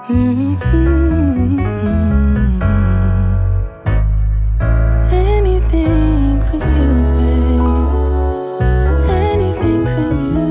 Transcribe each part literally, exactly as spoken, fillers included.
Mm-hmm. Anything for you, babe. Anything for you.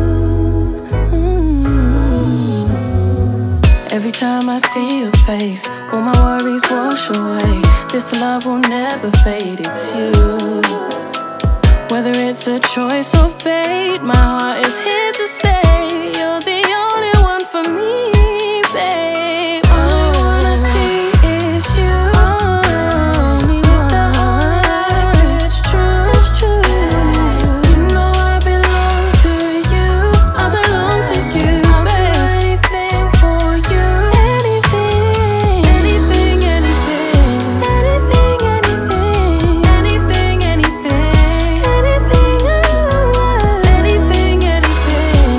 Mm-hmm. Every time I see your face, all my worries wash away. This love will never fade, it's you. Whether it's a choice or fate, my heart is here to stay. You're the only one for me, babe. All I wanna see is you. Only one. The whole life, it's true, it's true. You know I belong to you. I belong to you, I'll babe. Do anything for you. Anything, anything, anything, anything, anything, anything, anything. Anything, anything, anything,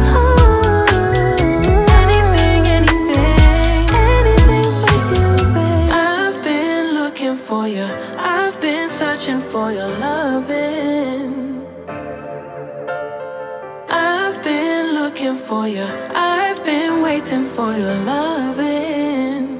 anything for you, babe. I've been looking for you, I've been searching for your loving. I've been looking for you, I've been waiting for your loving.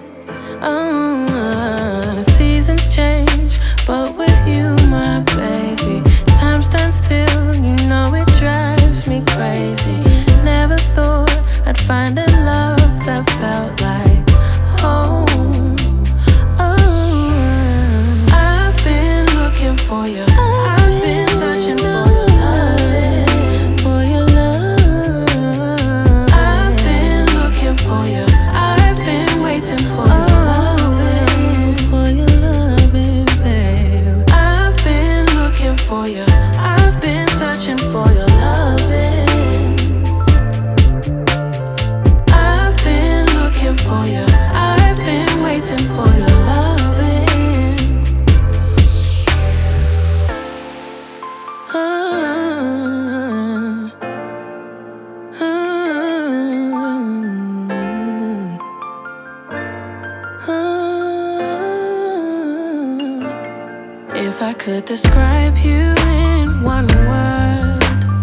Uh, seasons change, but with you, my baby, time stands still, you know it drives me crazy. Never thought I'd find a love that felt like home. Oh, I've been looking for you, I've been searching for your loving, for your love. I've been looking for you, I've been waiting for your loving, for your loving, babe. I've been looking for you, I've been searching for your loving. I've been looking for you, I've been waiting for your loving. Ah, ah, ah. If I could describe you in one word,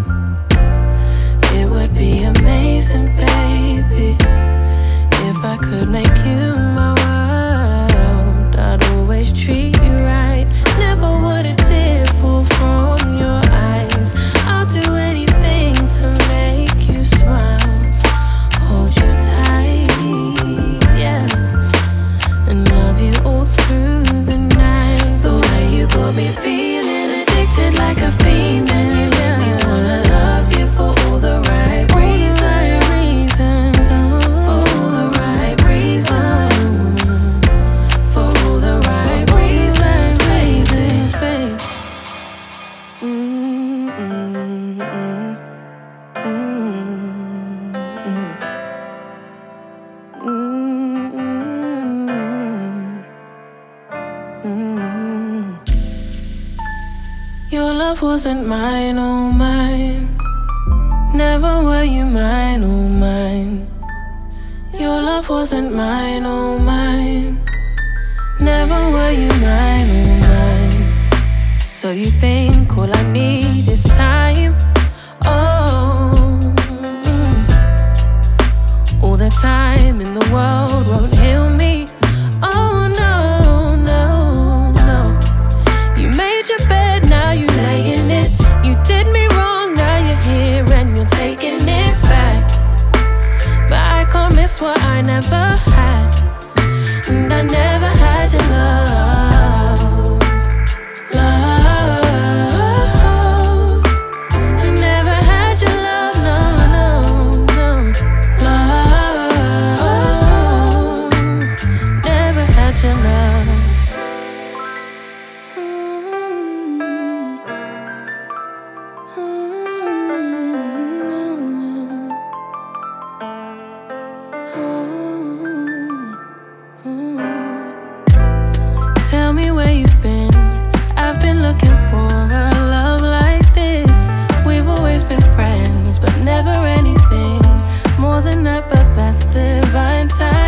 it would be amazing, baby. If I could make you my world, I'd always treat you right. Never would a tear fall from your eyes. I'll do anything to make you smile, hold you tight, yeah, and love you all through the night. The way you got me feeling addicted like a fiend, and you make me wanna love you for all the right reasons. For all the right reasons. For all the right reasons, babe. Mm, mm, mm, mm, mm, mm. Your love wasn't mine, oh mine. Never were you mine, oh mine. Your love wasn't mine, oh mine. Never were you mine, oh mine. So you think all I need is time? Oh, mm. All the time in the world won't heal me. Oh no, no, no. You made your bed, now you lay in it. You did me wrong, now you're here and you're taking it back. But I can't miss what I never had, and I never had your love, love. And I never had your love, no, no, no. Love, never had your love. Tell me where you've been. I've been looking for a love like this. We've always been friends, but never anything more than that. But that's divine time.